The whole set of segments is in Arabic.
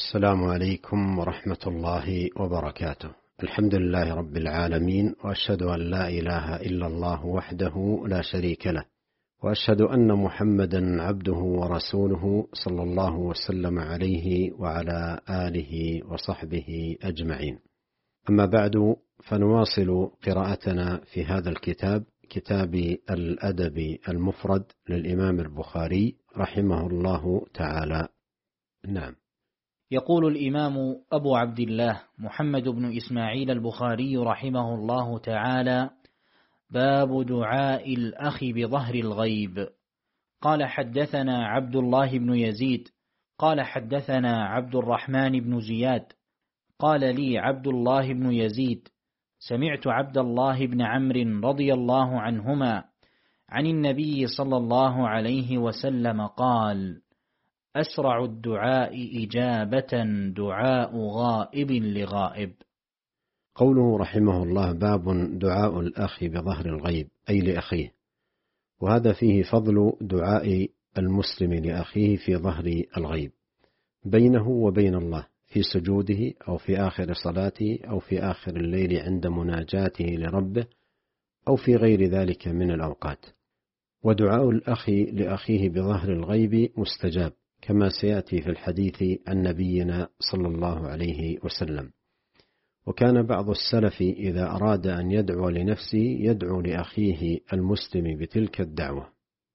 السلام عليكم ورحمة الله وبركاته. الحمد لله رب العالمين، وأشهد أن لا إله إلا الله وحده لا شريك له، وأشهد أن محمدا عبده ورسوله صلى الله وسلم عليه وعلى آله وصحبه أجمعين. أما بعد، فنواصل قراءتنا في هذا الكتاب، كتاب الأدب المفرد للإمام البخاري رحمه الله تعالى. نعم. يقول الإمام أبو عبد الله محمد بن إسماعيل البخاري رحمه الله تعالى: باب دعاء الأخ بظهر الغيب. قال حدثنا عبد الله بن يزيد قال حدثنا عبد الرحمن بن زياد قال لي عبد الله بن يزيد: سمعت عبد الله بن عمرو رضي الله عنهما عن النبي صلى الله عليه وسلم قال: أسرع الدعاء إجابة دعاء غائب لغائب. قوله رحمه الله: باب دعاء الأخ بظهر الغيب، أي لأخيه، وهذا فيه فضل دعاء المسلم لأخيه في ظهر الغيب بينه وبين الله، في سجوده أو في آخر صلاته أو في آخر الليل عند مناجاته لربه أو في غير ذلك من الأوقات. ودعاء الأخ لأخيه بظهر الغيب مستجاب، كما سيأتي في الحديث عن نبينا صلى الله عليه وسلم. وكان بعض السلف إذا أراد أن يدعو لنفسه يدعو لأخيه المسلم بتلك الدعوة،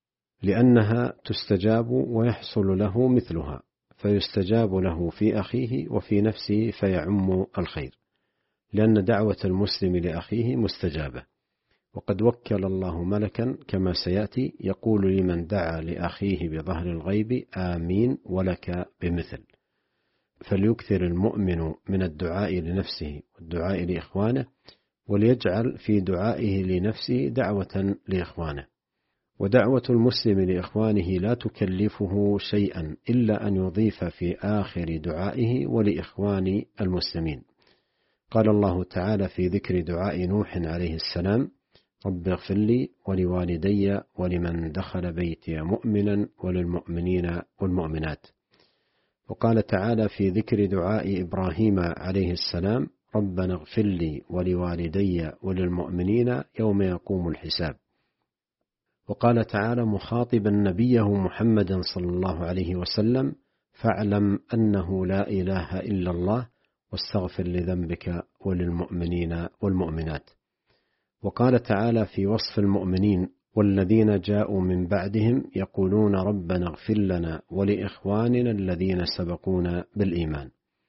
لأنها تستجاب ويحصل له مثلها، فيستجاب له في أخيه وفي نفسه فيعم الخير، لأن دعوة المسلم لأخيه مستجابة. وقد وكل الله ملكا كما سيأتي يقول لمن دعا لأخيه بظهر الغيب: آمين ولك بمثل. فليكثر المؤمن من الدعاء لنفسه والدعاء لإخوانه، وليجعل في دعائه لنفسه دعوة لإخوانه. ودعوة المسلم لإخوانه لا تكلفه شيئا إلا أن يضيف في آخر دعائه: ولإخوان المسلمين. قال الله تعالى في ذكر دعاء نوح عليه السلام: رب اغفر لي ولوالدي ولمن دخل بيتي مؤمنا وللمؤمنين والمؤمنات. وقال تعالى في ذكر دعاء إبراهيم عليه السلام: ربنا اغفر لي ولوالدي وللمؤمنين يوم يقوم الحساب. وقال تعالى مخاطبا نبيه محمدا صلى الله عليه وسلم: فاعلم أنه لا إله إلا الله واستغفر لذنبك وللمؤمنين والمؤمنات. وقال تعالى في وصف المؤمنين: والذين جاءوا من بعدهم يقولون ربنا اغفر لنا ولإخواننا الذين سبقونا بالإيمان.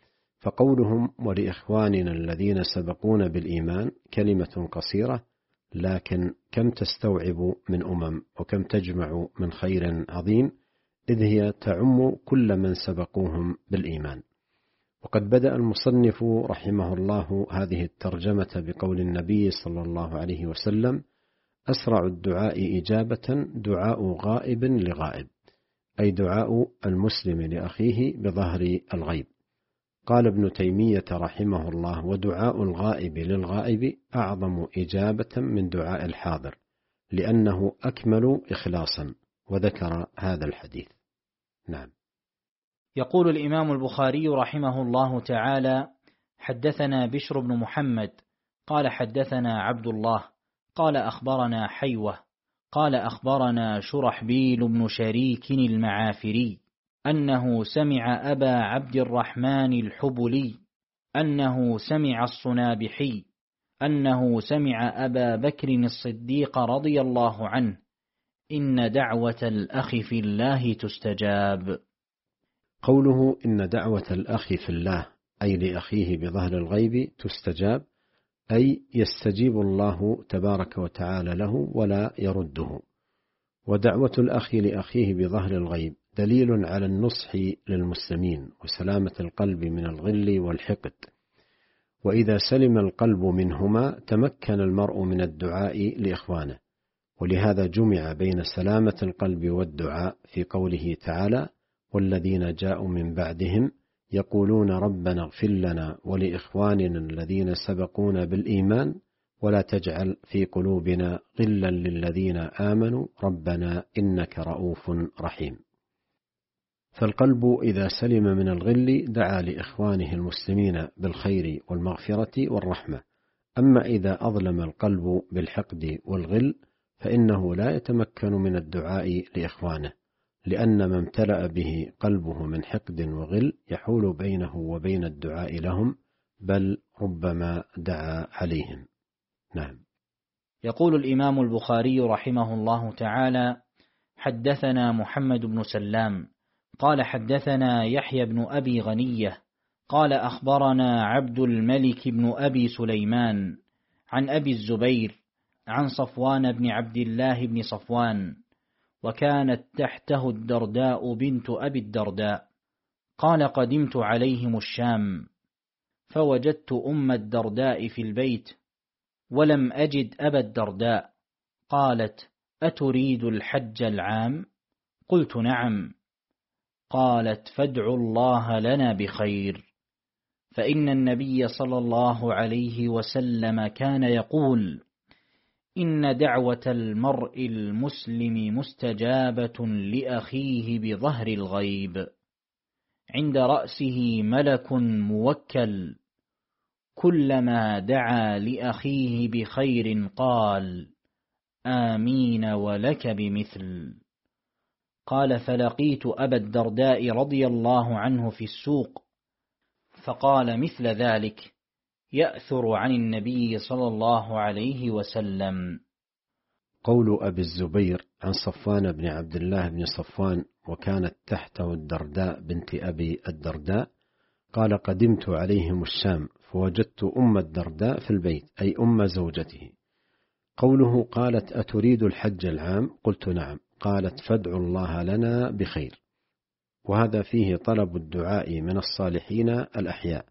فقولهم ولإخواننا الذين سبقونا بالإيمان كلمة قصيرة، لكن كم تستوعب من وكم تجمع من خير عظيم، إذ هي تعم كل من سبقوهم بالإيمان. وقد بدأ المصنف رحمه الله هذه الترجمة بقول النبي صلى الله عليه وسلم: أسرع الدعاء إجابة دعاء غائب لغائب، أي دعاء المسلم لأخيه بظهر الغيب. قال ابن تيمية رحمه الله: ودعاء الغائب للغائب أعظم إجابة من دعاء الحاضر، لأنه أكمل إخلاصا. وذكر هذا الحديث. نعم. يقول الإمام البخاري رحمه الله تعالى: حدثنا بشر بن محمد قال حدثنا عبد الله قال أخبرنا حيوة قال أخبرنا شرحبيل بن شريك المعافري أنه سمع أبا عبد الرحمن الحبلي أنه سمع الصنابحي أنه سمع أبا بكر الصديق رضي الله عنه: إن دعوة الأخ في الله تستجاب. قوله إن دعوة الأخ في الله، أي لأخيه بظهر الغيب، تستجاب، أي يستجيب الله تبارك وتعالى له ولا يرده. ودعوة الأخ لأخيه بظهر الغيب دليل على النصح للمسلمين وسلامة القلب من الغل والحقد، وإذا سلم القلب منهما تمكن المرء من الدعاء لإخوانه. ولهذا جمع بين سلامة القلب والدعاء في قوله تعالى: والذين جاءوا من بعدهم يقولون ربنا اغفر لنا ولإخواننا الذين سبقونا بالإيمان ولا تجعل في قلوبنا غلا للذين آمنوا ربنا إنك رؤوف رحيم. فالقلب إذا سلم من الغل دعا لإخوانه المسلمين بالخير والمغفرة والرحمة. أما إذا أظلم القلب بالحقد والغل فإنه لا يتمكن من الدعاء لإخوانه، لأن ما امتلأ به قلبه من حقد وغل يحول بينه وبين الدعاء لهم، بل ربما دعا عليهم. نعم. يقول الإمام البخاري رحمه الله تعالى: حدثنا محمد بن سلام قال حدثنا يحيى بن أبي غنية قال أخبرنا عبد الملك بن أبي سليمان عن أبي الزبير عن صفوان بن عبد الله بن صفوان، وكانت تحته الدرداء بنت أبي الدرداء، قال: قدمت عليهم الشام فوجدت أم الدرداء في البيت ولم أجد أبا الدرداء، قالت: أتريد الحج العام؟ قلت: نعم. قالت: فادعوا الله لنا بخير، فإن النبي صلى الله عليه وسلم كان يقول: إن دعوة المرء المسلم مستجابة لأخيه بظهر الغيب، عند رأسه ملك موكل، كلما دعا لأخيه بخير قال: آمين ولك بمثل. قال: فلقيت أبا الدرداء رضي الله عنه في السوق فقال مثل ذلك، يأثر عن النبي صلى الله عليه وسلم. قول أبي الزبير عن صفوان بن عبد الله بن صفوان وكانت تحته الدرداء بنت أبي الدرداء، قال: قدمت عليهم الشام فوجدت أم الدرداء في البيت، أي أم زوجته. قوله قالت: أتريد الحج العام؟ قلت: نعم. قالت: فادعوا الله لنا بخير. وهذا فيه طلب الدعاء من الصالحين الأحياء.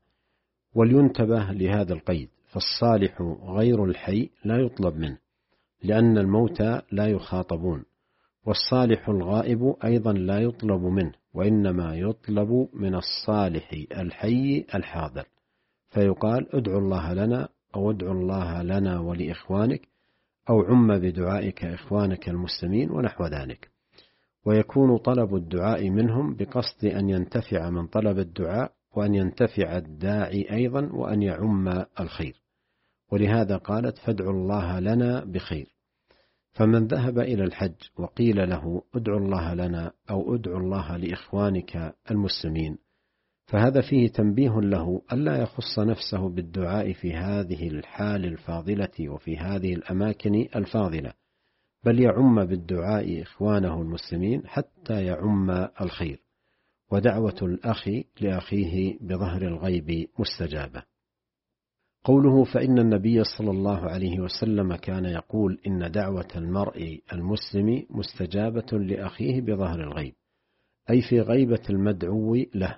ولينتبه لهذا القيد، فالصالح غير الحي لا يطلب منه، لأن الموتى لا يخاطبون، والصالح الغائب أيضا لا يطلب منه، وإنما يطلب من الصالح الحي الحاضر، فيقال: ادعوا الله لنا، أو ادعوا الله لنا ولإخوانك، أو عم بدعائك إخوانك المسلمين، ونحو ذلك. ويكون طلب الدعاء منهم بقصد أن ينتفع من طلب الدعاء، وأن ينتفع الداعي أيضا، وأن يعم الخير. ولهذا قالت: فادعوا الله لنا بخير. فمن ذهب إلى الحج وقيل له: ادعوا الله لنا، أو ادعوا الله لإخوانك المسلمين، فهذا فيه تنبيه له ألا يخص نفسه بالدعاء في هذه الحال الفاضلة وفي هذه الأماكن الفاضلة، بل يعم بالدعاء إخوانه المسلمين حتى يعم الخير. ودعوة الأخ لأخيه بظهر الغيب مستجابة. قوله: فإن النبي صلى الله عليه وسلم كان يقول: إن دعوة المرء المسلم مستجابة لأخيه بظهر الغيب، أي في غيبة المدعو له،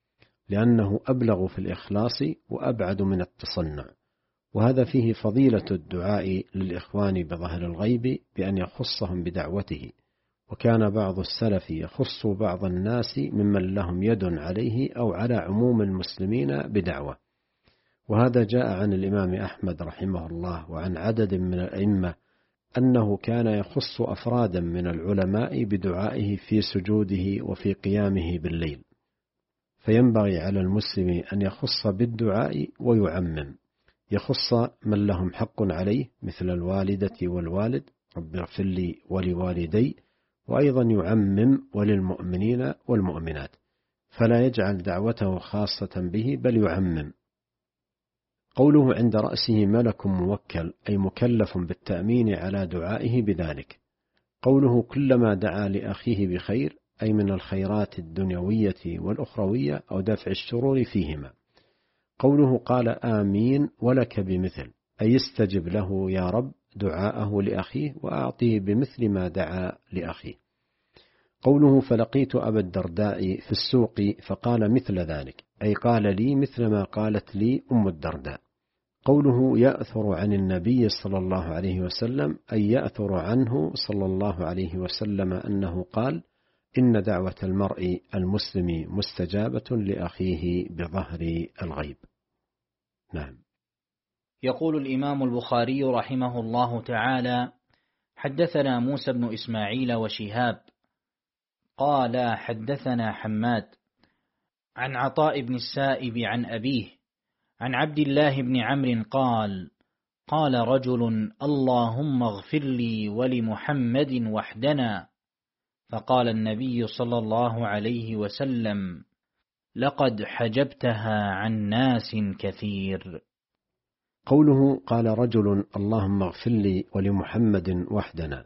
لأنه أبلغ في الإخلاص وأبعد من التصنع. وهذا فيه فضيلة الدعاء للإخوان بظهر الغيب بأن يخصهم بدعوته. وكان بعض السلف يخص بعض الناس ممن لهم يد عليه أو على عموم المسلمين بدعوة. وهذا جاء عن الإمام أحمد رحمه الله وعن عدد من الأئمة أنه كان يخص أفرادا من العلماء بدعائه في سجوده وفي قيامه بالليل. فينبغي على المسلم أن يخص بالدعاء ويعمم، يخص من لهم حق عليه مثل الوالدة والوالد، رب اغفر لي ولوالدي، وأيضا يعمم وللمؤمنين والمؤمنات، فلا يجعل دعوته خاصة به بل يعمم. قوله: عند رأسه ملك موكل، أي مكلف بالتأمين على دعائه بذلك. قوله: كلما دعا لأخيه بخير، أي من الخيرات الدنيوية والأخروية أو دفع الشرور فيهما. قوله: قال: آمين ولك بمثل، أي استجب له يا رب دعاءه لأخيه وأعطيه بمثل ما دعا لأخيه. قوله: فلقيت أبا الدرداء في السوق فقال مثل ذلك، أي قال لي مثل ما قالت لي أم الدرداء. قوله: يأثر عن النبي صلى الله عليه وسلم، أي يأثر عنه صلى الله عليه وسلم أنه قال: إن دعوة المرء المسلم مستجابة لأخيه بظهر الغيب. نعم. يقول الإمام البخاري رحمه الله تعالى: حدثنا موسى بن إسماعيل وشهاب قال حدثنا حماد عن عطاء بن السائب عن أبيه عن عبد الله بن عمرو قال قال رجل اللهم اغفر لي ولمحمد وحدنا، فقال النبي صلى الله عليه وسلم لقد حجبتها عن ناس كثير. قوله قال رجل اللهم اغفر لي ولمحمد وحدنا،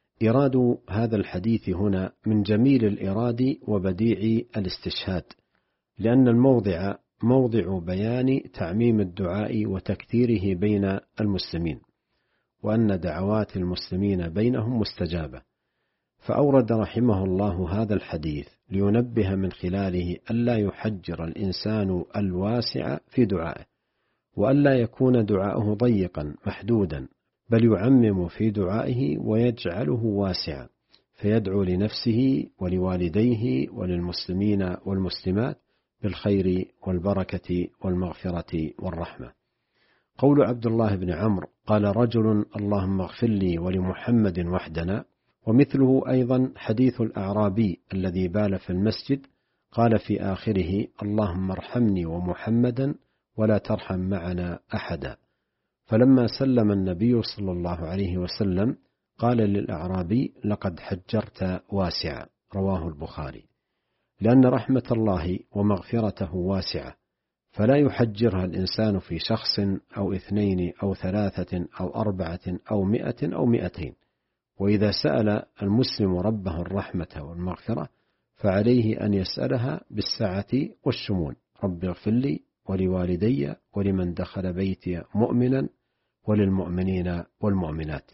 إراد هذا الحديث هنا من جميل الإراد وبديع الاستشهاد، لأن الموضع موضع بيان تعميم الدعاء وتكثيره بين المسلمين، وأن دعوات المسلمين بينهم مستجابة، فأورد رحمه الله هذا الحديث لينبه من خلاله ألا يحجر الإنسان الواسع في دعائه، وألا يكون دعاؤه ضيقا محدودا، بل يعمم في دعائه ويجعله واسعا، فيدعو لنفسه ولوالديه وللمسلمين والمسلمات بالخير والبركة والمغفرة والرحمة. قول عبد الله بن عمرو قال رجل اللهم اغفر لي ولمحمد وحدنا، ومثله أيضا حديث الأعرابي الذي بال في المسجد قال في آخره اللهم ارحمني ومحمدا ولا ترحم معنا أحدا، فلما سلم النبي صلى الله عليه وسلم قال للأعرابي لقد حجرت واسعا، رواه البخاري، لأن رحمة الله ومغفرته واسعة، فلا يحجرها الإنسان في شخص أو 2 أو 3 أو 4 أو 100 أو 200. وإذا سأل المسلم ربه الرحمة والمغفرة فعليه أن يسألها بالسعة والشمول، رب اغفر لي ولوالدي ولمن دخل بيتي مؤمنا وللمؤمنين والمؤمنات.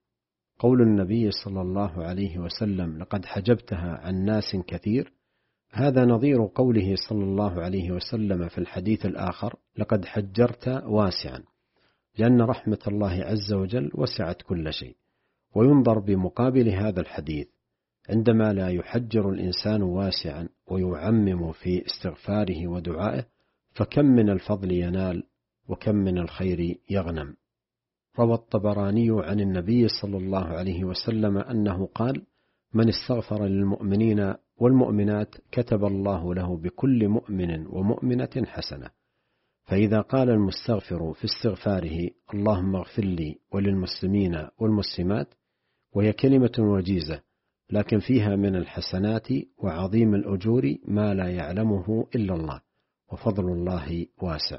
قول النبي صلى الله عليه وسلم لقد حجبتها عن ناس كثير، هذا نظير قوله صلى الله عليه وسلم في الحديث الآخر لقد حجرت واسعا، لأن رحمة الله عز وجل وسعت كل شيء. وينظر بمقابل هذا الحديث عندما لا يحجر الإنسان واسعا ويعمم في استغفاره ودعائه، فكم من الفضل ينال وكم من الخير يغنم. روى الطبراني عن النبي صلى الله عليه وسلم أنه قال من استغفر للمؤمنين والمؤمنات كتب الله له بكل مؤمن ومؤمنة حسنة. فإذا قال المستغفر في استغفاره اللهم اغفر لي وللمسلمين والمسلمات، وهي كلمة وجيزة لكن فيها من الحسنات وعظيم الأجور ما لا يعلمه إلا الله، وفضل الله واسع.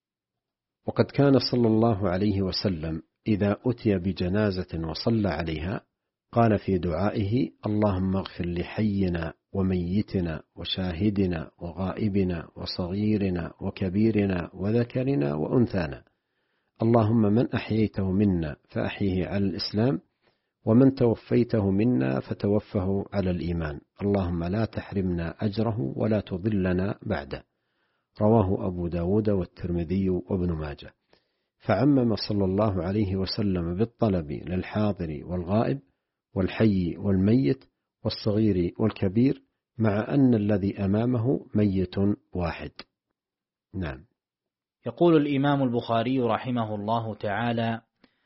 وقد كان صلى الله عليه وسلم إذا أتي بجنازة وصلى عليها قال في دعائه اللهم اغفر لحينا وميتنا وشاهدنا وغائبنا وصغيرنا وكبيرنا وذكرنا وأنثانا، اللهم من أحييته منا فأحيه على الإسلام، ومن توفيته منا فتوفه على الإيمان، اللهم لا تحرمنا أجره ولا تضلنا بعده. رواه أبو داود والترمذي وابن ماجه. فعمم صلى الله عليه وسلم بالطلب للحاضر والغائب والحي والميت والصغير والكبير، مع أن الذي أمامه ميت واحد. نعم. يقول الإمام البخاري رحمه الله تعالى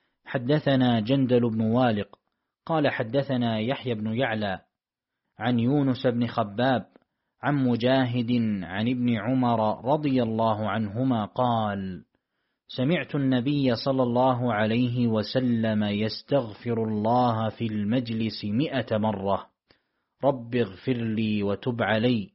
حدثنا جندل بن والق قال حدثنا يحيى بن يعلى عن يونس بن خباب عن مجاهد عن ابن عمر رضي الله عنهما قال سمعت النبي صلى الله عليه وسلم يستغفر الله في المجلس 100 مرة رب اغفر لي وتب علي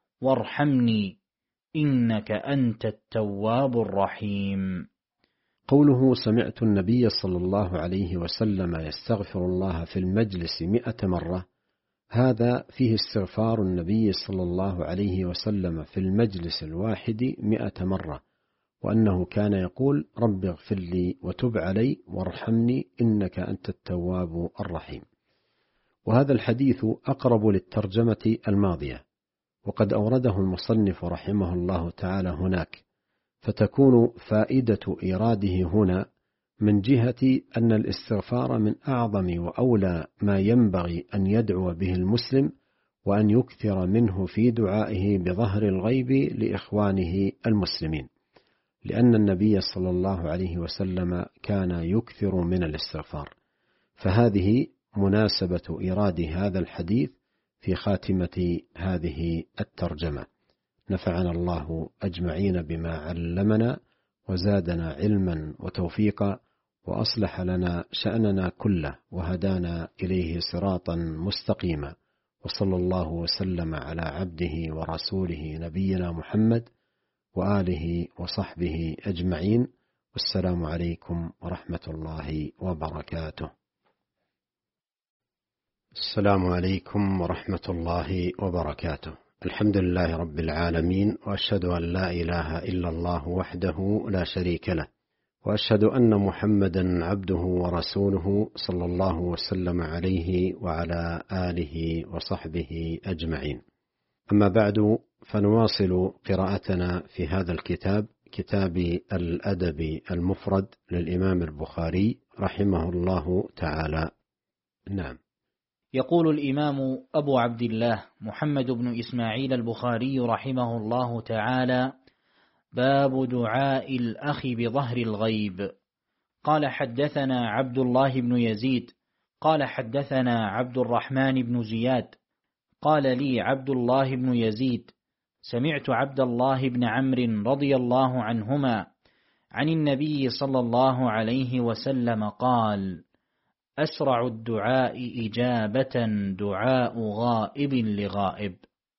وارحمني إنك أنت التواب الرحيم. قوله سمعت النبي صلى الله عليه وسلم يستغفر الله في المجلس 100 مرة، هذا فيه استغفار النبي صلى الله عليه وسلم في المجلس الواحد 100 مرة، وأنه كان يقول رب اغفر لي وتب علي وارحمني إنك أنت التواب الرحيم. وهذا الحديث أقرب للترجمة الماضية، وقد أورده المصنف رحمه الله تعالى هناك، فتكون فائدة إيراده هنا من جهة أن الاستغفار من أعظم وأولى ما ينبغي أن يدعو به المسلم، وأن يكثر منه في دعائه بظهر الغيب لإخوانه المسلمين، لأن النبي صلى الله عليه وسلم كان يكثر من الاستغفار. فهذه مناسبة إيراد هذا الحديث في خاتمة هذه الترجمة. نفعنا الله أجمعين بما علمنا وزادنا علما وتوفيقا، وأصلح لنا شأننا كله وهدانا إليه صراطا مستقيما، وصلى الله وسلم على عبده ورسوله نبينا محمد وآله وصحبه أجمعين. والسلام عليكم ورحمة الله وبركاته. السلام عليكم ورحمة الله وبركاته. الحمد لله رب العالمين، وأشهد أن لا إله إلا الله وحده لا شريك له، وأشهد أن محمدا عبده ورسوله صلى الله وسلم عليه وعلى آله وصحبه أجمعين. أما بعد، فنواصل قراءتنا في هذا الكتاب، كتاب الأدب المفرد للإمام البخاري رحمه الله تعالى. نعم. يقول الإمام أبو عبد الله محمد بن إسماعيل البخاري رحمه الله تعالى: باب دعاء الأخ بظهر الغيب. قال حدثنا عبد الله بن يزيد قال حدثنا عبد الرحمن بن زياد قال لي عبد الله بن يزيد: سمعت عبد الله بن عمرو رضي الله عنهما عن النبي صلى الله عليه وسلم قال: أسرع الدعاء إجابة دعاء غائب لغائب.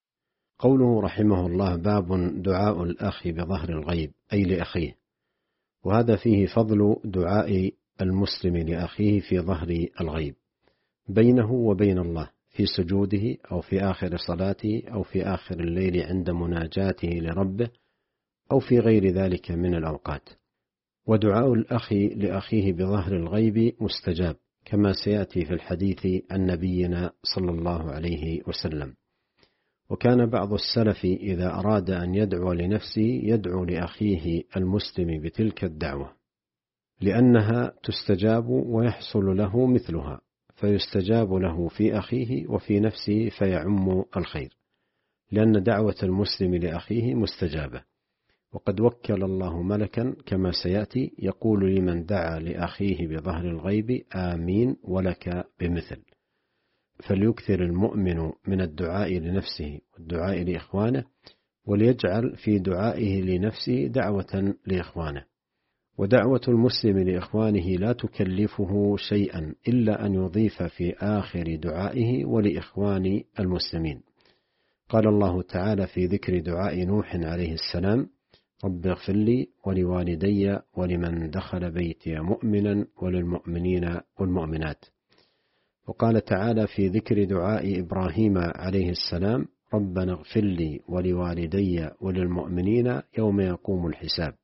قوله رحمه الله: باب دعاء الأخ بظهر الغيب، أي لأخيه. وهذا فيه فضل دعاء المسلم لأخيه في ظهر الغيب، بينه وبين الله، في سجوده أو في آخر صلاته أو في آخر الليل عند مناجاته لربه أو في غير ذلك من الأوقات. ودعاء الأخ لأخيه بظهر الغيب مستجاب، كما سيأتي في الحديث عن نبينا صلى الله عليه وسلم. وكان بعض السلف إذا أراد أن يدعو لنفسه يدعو لأخيه المسلم بتلك الدعوة، لأنها تستجاب ويحصل له مثلها، فيستجاب له في أخيه وفي نفسه فيعم الخير، لأن دعوة المسلم لأخيه مستجابة. وقد وكل الله ملكا كما سيأتي يقول لمن دعا لأخيه بظهر الغيب: آمين ولك بمثل. فليكثر المؤمن من الدعاء لنفسه والدعاء لإخوانه، وليجعل في دعائه لنفسه دعوة لإخوانه. ودعوة المسلم لإخوانه لا تكلفه شيئا إلا أن يضيف في آخر دعائه: ولإخوان المسلمين. قال الله تعالى في ذكر دعاء نوح عليه السلام: رب اغفر لي ولوالدي ولمن دخل بيتي مؤمنا وللمؤمنين والمؤمنات. وقال تعالى في ذكر دعاء إبراهيم عليه السلام: ربنا اغفر لي ولوالدي وللمؤمنين يوم يقوم الحساب.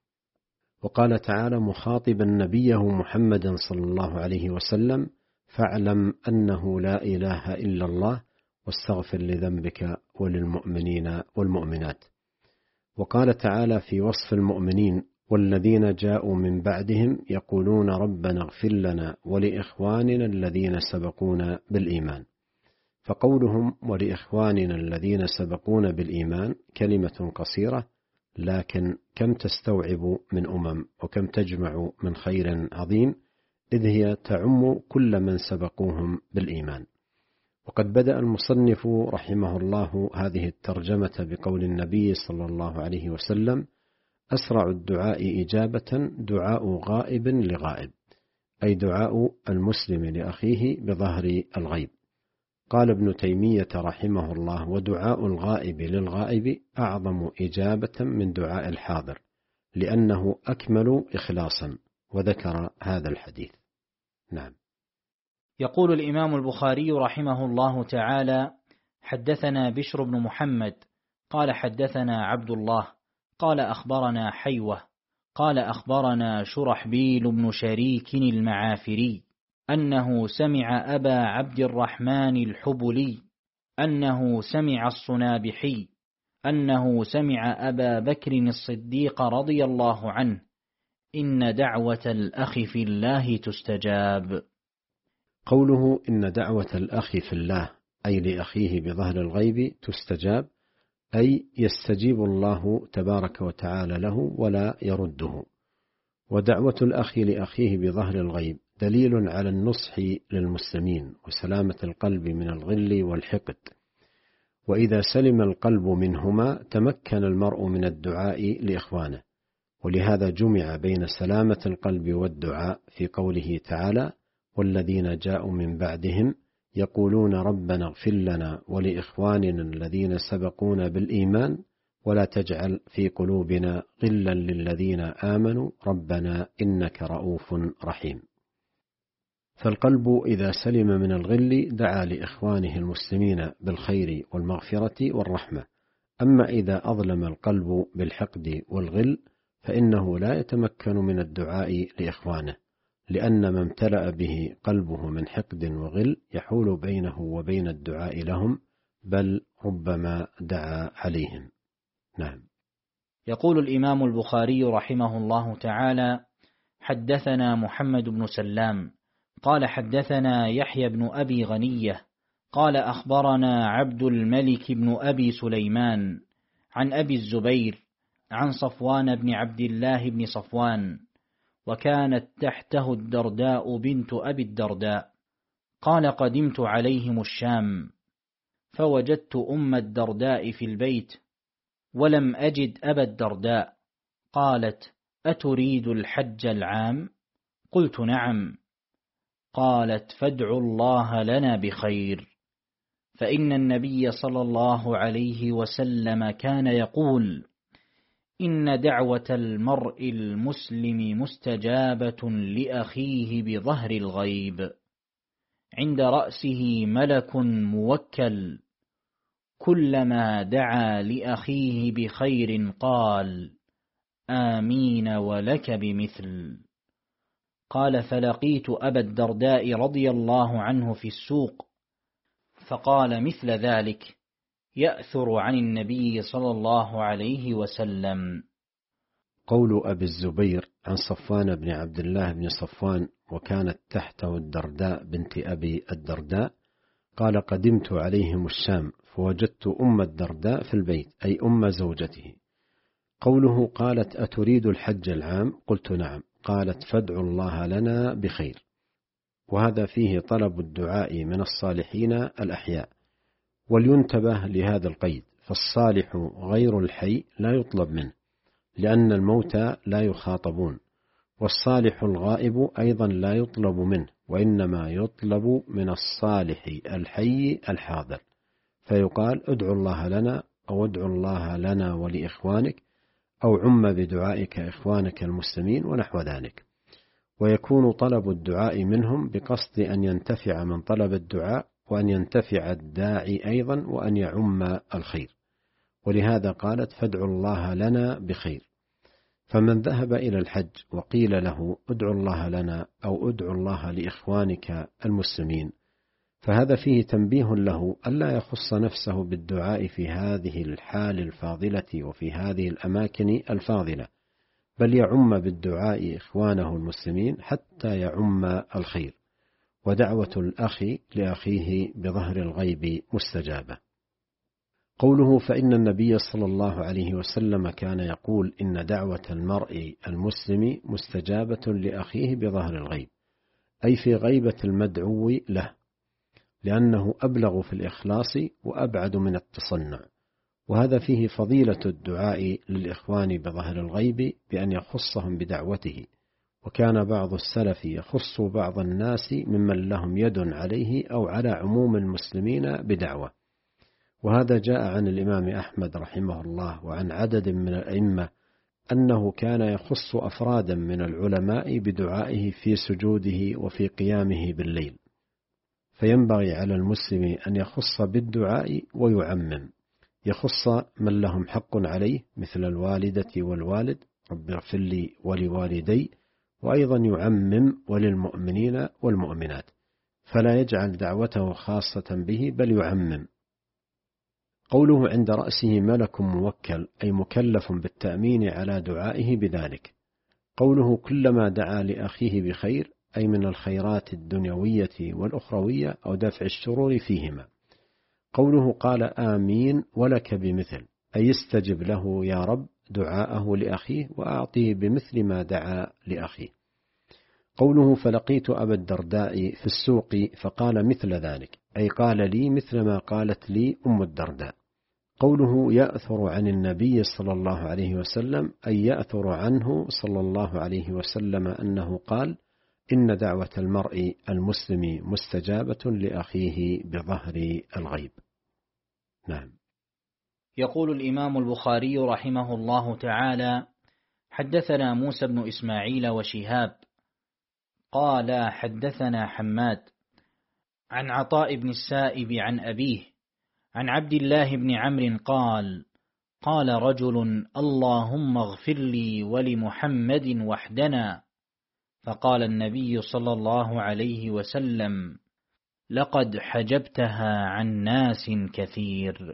وقال تعالى مخاطبا نبيه محمد صلى الله عليه وسلم: فاعلم أنه لا إله إلا الله واستغفر لذنبك وللمؤمنين والمؤمنات. وقال تعالى في وصف المؤمنين: والذين جاءوا من بعدهم يقولون ربنا اغفر لنا ولإخواننا الذين سبقونا بالإيمان. فقولهم ولإخواننا الذين سبقونا بالإيمان كلمة قصيرة، لكن كم تستوعب من وكم تجمع من خير عظيم، إذ هي تعم كل من سبقوهم بالإيمان. وقد بدأ المصنف رحمه الله هذه الترجمة بقول النبي صلى الله عليه وسلم: أسرع الدعاء إجابة دعاء غائب لغائب، أي دعاء المسلم لأخيه بظهر الغيب. قال ابن تيمية رحمه الله: ودعاء الغائب للغائب أعظم إجابة من دعاء الحاضر، لأنه أكمل إخلاصا. وذكر هذا الحديث. نعم. يقول الإمام البخاري رحمه الله تعالى: حدثنا بشر بن محمد قال حدثنا عبد الله قال أخبرنا حيوة قال أخبرنا شرحبيل بن شريك المعافري أنه سمع أبا عبد الرحمن الحبلي أنه سمع الصنابحي أنه سمع أبا بكر الصديق رضي الله عنه: إن دعوة الأخ في الله تستجاب. قوله إن دعوة الأخ في الله، أي لأخيه بظهر الغيب، تستجاب، أي يستجيب الله تبارك وتعالى له ولا يرده. ودعوة الأخ لأخيه بظهر الغيب دليل على النصح للمسلمين وسلامة القلب من الغل والحقد، وإذا سلم القلب منهما تمكن المرء من الدعاء لإخوانه، ولهذا جمع بين سلامة القلب والدعاء في قوله تعالى: والذين جاءوا من بعدهم يقولون ربنا اغفر لنا ولإخواننا الذين سبقونا بالإيمان ولا تجعل في قلوبنا غلا للذين آمنوا ربنا إنك رؤوف رحيم. فالقلب إذا سلم من الغل دعا لإخوانه المسلمين بالخير والمغفرة والرحمة، أما إذا أظلم القلب بالحقد والغل فإنه لا يتمكن من الدعاء لإخوانه، لأن ما امتلأ به قلبه من حقد وغل يحول بينه وبين الدعاء لهم، بل ربما دعا عليهم. نعم. يقول الإمام البخاري رحمه الله تعالى: حدثنا محمد بن سلام قال حدثنا يحيى بن أبي غنية قال أخبرنا عبد الملك بن أبي سليمان عن أبي الزبير عن صفوان بن عبد الله بن صفوان، وكانت تحته الدرداء بنت أبي الدرداء، قال قدمت عليهم الشام فوجدت أم الدرداء في البيت ولم أجد أبا الدرداء، قالت: أتريد الحج العام؟ قلت: نعم. قالت: فادعوا الله لنا بخير، فإن النبي صلى الله عليه وسلم كان يقول: إن دعوة المرء المسلم مستجابة لأخيه بظهر الغيب، عند رأسه ملك موكل، كلما دعا لأخيه بخير قال: آمين ولك بمثل. قال: فلقيت أبا الدرداء رضي الله عنه في السوق فقال مثل ذلك، يأثر عن النبي صلى الله عليه وسلم. قول أبي الزبير عن صفوان بن عبد الله بن صفوان وكانت تحته الدرداء بنت أبي الدرداء، قال: قدمت عليهم الشام فوجدت أم الدرداء في البيت، أي أم زوجته. قوله قالت: أتريد الحج العام؟ قلت: نعم. قالت: فادعوا الله لنا بخير. وهذا فيه طلب الدعاء من الصالحين الأحياء، ولينتبه لهذا القيد، فالصالح غير الحي لا يطلب منه، لأن الموتى لا يخاطبون، والصالح الغائب أيضا لا يطلب منه، وإنما يطلب من الصالح الحي الحاضر، فيقال: ادعوا الله لنا، أو ادعوا الله لنا ولإخوانك، أو عم بدعائك إخوانك المسلمين، ونحو ذلك. ويكون طلب الدعاء منهم بقصد أن ينتفع من طلب الدعاء، وأن ينتفع الداعي أيضا، وأن يعم الخير. ولهذا قالت: فادعوا الله لنا بخير. فمن ذهب إلى الحج وقيل له: ادعوا الله لنا، أو ادعوا الله لإخوانك المسلمين، فهذا فيه تنبيه له ألا يخص نفسه بالدعاء في هذه الحال الفاضلة وفي هذه الأماكن الفاضلة، بل يعم بالدعاء إخوانه المسلمين حتى يعم الخير. ودعوة الأخ لأخيه بظهر الغيب مستجابة. قوله: فإن النبي صلى الله عليه وسلم كان يقول: إن دعوة المرء المسلم مستجابة لأخيه بظهر الغيب، أي في غيبة المدعو له، لأنه أبلغ في الإخلاص وأبعد من التصنع. وهذا فيه فضيلة الدعاء للإخوان بظهر الغيب بأن يخصهم بدعوته، وكان بعض السلف يخص بعض الناس ممن لهم يد عليه أو على عموم المسلمين بدعوة. وهذا جاء عن الإمام أحمد رحمه الله وعن عدد من الأئمة أنه كان يخص أفرادا من العلماء بدعائه في سجوده وفي قيامه بالليل. فينبغي على المسلم أن يخص بالدعاء ويعمم، يخص من لهم حق عليه مثل الوالدة والوالد، رب اغفر لي ولوالدي، وأيضا يعمم وللمؤمنين والمؤمنات، فلا يجعل دعوته خاصة به بل يعمم. قوله: عند رأسه ملك موكل، أي مكلف بالتأمين على دعائه بذلك. قوله: كلما دعا لأخيه بخير، أي من الخيرات الدنيوية والأخروية أو دفع الشرور فيهما. قوله: قال: آمين ولك بمثل، أي استجب له يا رب دعاءه لأخيه وأعطيه بمثل ما دعا لأخيه. قوله فلقيت أبا الدرداء في السوق فقال مثل ذلك، أي قال لي مثل ما قالت لي أم الدرداء. قوله يأثر عن النبي صلى الله عليه وسلم، أي يأثر عنه صلى الله عليه وسلم أنه قال إن دعوة المرء المسلم مستجابة لأخيه بظهر الغيب. نعم. يقول الإمام البخاري رحمه الله تعالى: حدثنا موسى بن إسماعيل وشهاب قال حدثنا حماد عن عطاء بن السائب عن أبيه عن عبد الله بن عمرو قال: قال رجل: اللهم اغفر لي ولمحمد وحدنا. فقال النبي صلى الله عليه وسلم: لقد حجبتها عن ناس كثير.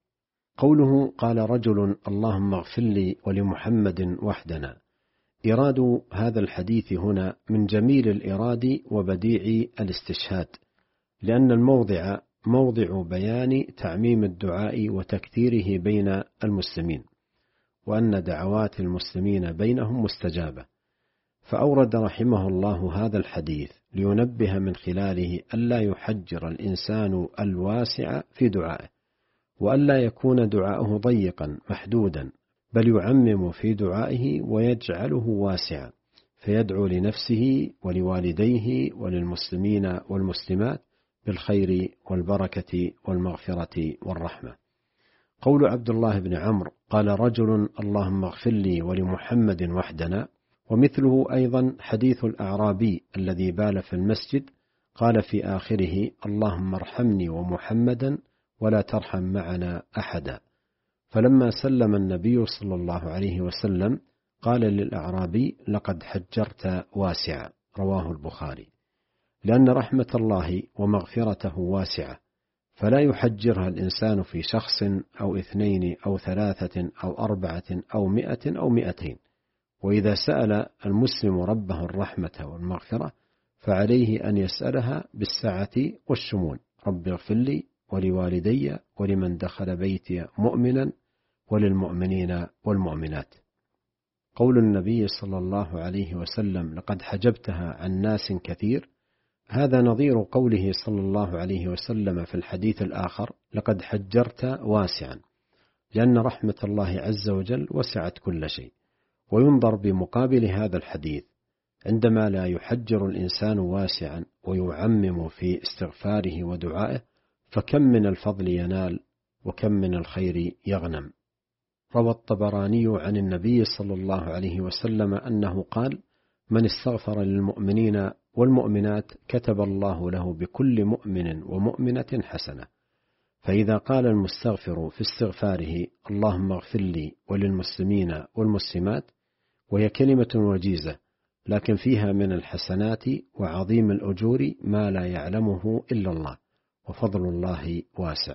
قوله قال رجل اللهم اغفر لي ولمحمد وحدنا، إراد هذا الحديث هنا من جميل الإراد وبديع الاستشهاد، لأن الموضع موضع بيان تعميم الدعاء وتكثيره بين المسلمين، وأن دعوات المسلمين بينهم مستجابة. فأورد رحمه الله هذا الحديث لينبه من خلاله ألا يحجر الإنسان الواسع في دعائه، وألا يكون دعاؤه ضيقا محدودا، بل يعمم في دعائه ويجعله واسعا، فيدعو لنفسه ولوالديه وللمسلمين والمسلمات بالخير والبركة والمغفرة والرحمة. قول عبد الله بن عمرو قال رجل اللهم اغفر لي ولمحمد وحدنا، ومثله أيضا حديث الأعرابي الذي بال في المسجد قال في آخره اللهم ارحمني ومحمدا ولا ترحم معنا أحدا. فلما سلم النبي صلى الله عليه وسلم قال للأعرابي لقد حجرت واسعا، رواه البخاري، لأن رحمة الله ومغفرته واسعة، فلا يحجرها الإنسان في شخص أو 2 أو 3 أو 4 أو 100 أو 200. وإذا سأل المسلم ربه الرحمة والمغفرة فعليه أن يسألها بالسعة والشمول: رب اغفر لي ولوالدي ولمن دخل بيتي مؤمنا وللمؤمنين والمؤمنات. قول النبي صلى الله عليه وسلم لقد حجبتها عن ناس كثير، هذا نظير قوله صلى الله عليه وسلم في الحديث الآخر لقد حجرت واسعا، لأن رحمة الله عز وجل وسعت كل شيء. وينظر بمقابل هذا الحديث عندما لا يحجر الإنسان واسعا ويعمم في استغفاره ودعائه، فكم من الفضل ينال وكم من الخير يغنم. روى الطبراني عن النبي صلى الله عليه وسلم أنه قال: من استغفر للمؤمنين والمؤمنات كتب الله له بكل مؤمن ومؤمنة حسنة. فإذا قال المستغفر في استغفاره اللهم اغفر لي وللمسلمين والمسلمات، وهي كلمة وجيزة لكن فيها من الحسنات وعظيم الأجور ما لا يعلمه إلا الله، وفضل الله واسع.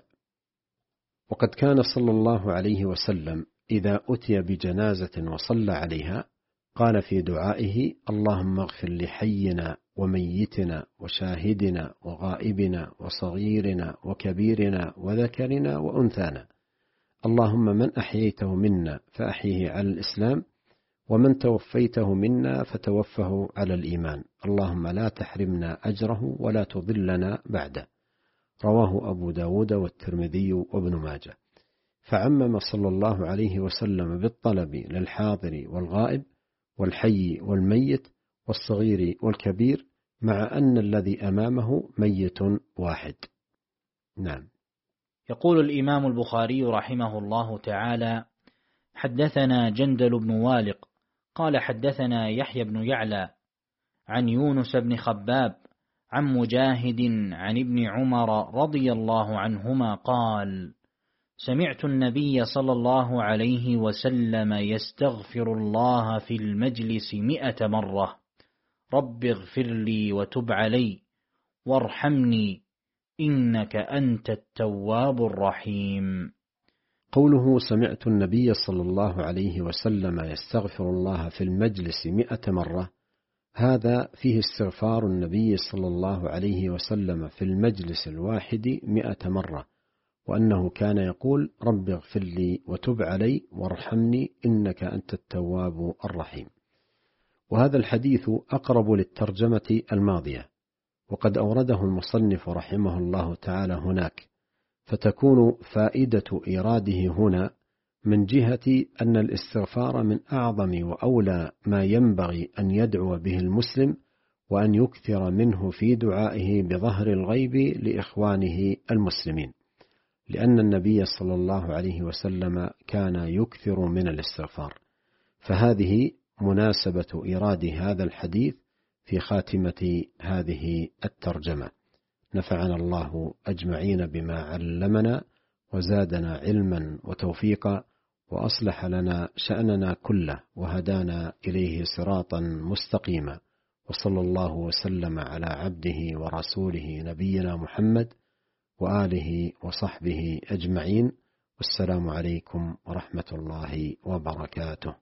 وقد كان صلى الله عليه وسلم إذا أتي بجنازة وصلى عليها قال في دعائه: اللهم اغفر لحينا وميتنا وشاهدنا وغائبنا وصغيرنا وكبيرنا وذكرنا وأنثانا، اللهم من أحييته منا فأحيه على الإسلام، ومن توفيته منا فتوفه على الإيمان، اللهم لا تحرمنا أجره ولا تضلنا بعده. رواه أبو داود والترمذي وابن ماجه. فعمم صلى الله عليه وسلم بالطلب للحاضر والغائب والحي والميت والصغير والكبير، مع أن الذي أمامه ميت واحد. نعم. يقول الإمام البخاري رحمه الله تعالى: حدثنا جندل بن والق قال حدثنا يحيى بن يعلى عن يونس بن خباب عن مجاهد عن ابن عمر رضي الله عنهما قال: سمعت النبي صلى الله عليه وسلم يستغفر الله في المجلس 100 مرة: رب اغفر لي وتب علي وارحمني إنك أنت التواب الرحيم. قوله سمعت النبي صلى الله عليه وسلم يستغفر الله في المجلس 100 مرة، هذا فيه استغفار النبي صلى الله عليه وسلم في المجلس الواحد 100 مرة، وأنه كان يقول: رب اغفر لي وتب علي وارحمني إنك أنت التواب الرحيم. وهذا الحديث أقرب للترجمة الماضية، وقد أورده المصنف رحمه الله تعالى هناك، فتكون فائدة إيراده هنا من جهة أن الاستغفار من أعظم وأولى ما ينبغي أن يدعو به المسلم، وأن يكثر منه في دعائه بظهر الغيب لإخوانه المسلمين، لأن النبي صلى الله عليه وسلم كان يكثر من الاستغفار. فهذه مناسبة إيراد هذا الحديث في خاتمة هذه الترجمة. نفعنا الله أجمعين بما علمنا، وزادنا علما وتوفيقا، وأصلح لنا شأننا كله، وهدانا إليه صراطا مستقيما. وصلى الله وسلم على عبده ورسوله نبينا محمد وآله وصحبه أجمعين. والسلام عليكم ورحمة الله وبركاته.